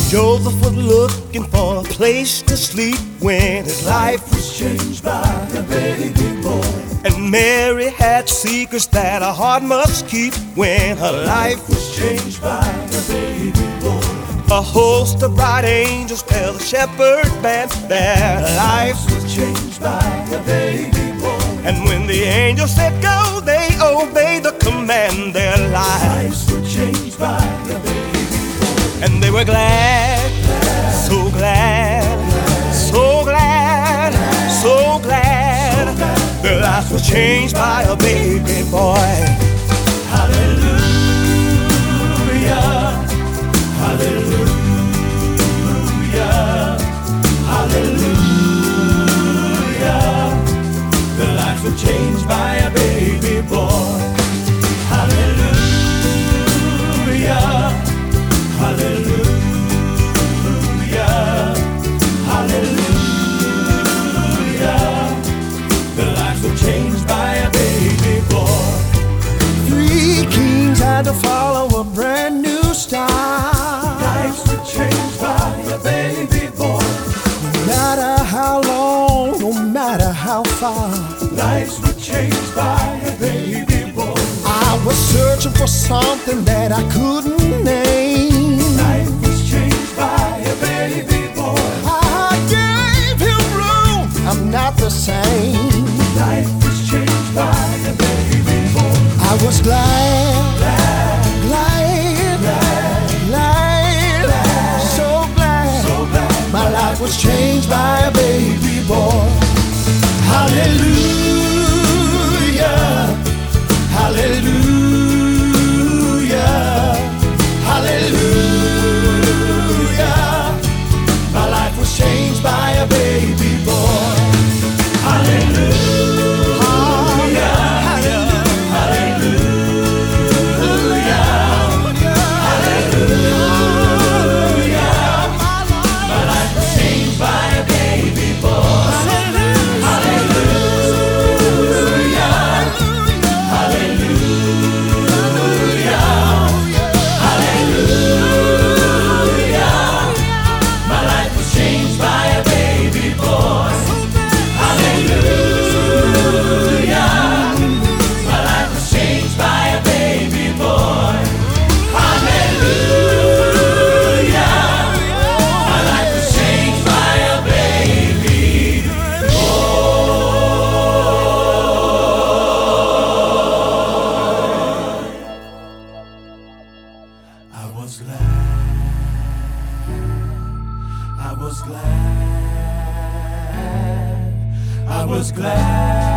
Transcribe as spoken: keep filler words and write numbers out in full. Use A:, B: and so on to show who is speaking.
A: Joseph was looking for a place to sleep when his life was changed by a baby boy. And Mary had secrets that her heart must keep when her life was changed by a baby boy. A host of bright angels tell the shepherd band their life was changed by a baby boy. And when the angel said go, they obeyed the command. Their lives were changed by a baby boy. And they were glad, glad so glad, glad, so glad, so glad, so glad. Their lives were changed by a baby boy. Hallelujah, hallelujah, hallelujah. Their lives were changed by a baby boy. Hallelujah, hallelujah, hallelujah. Their lives were changed by a baby boy. Three kings had to follow a brand new star. Lives were changed by a baby boy. No matter how long, no matter how far, lives were changed by a baby boy. I was searching for something that I couldn't name. Life was changed by a baby boy. I gave him room, I'm not the same. Life was changed by a baby boy. I was glad, glad, glad, glad, glad, glad, so glad, so glad. My life was changed by a baby boy. Hallelujah, hallelujah, hallelujah. My life was changed by a baby boy. Hallelujah, hallelujah, hallelujah, hallelujah. My life was changed by a baby boy. I was glad, I was glad.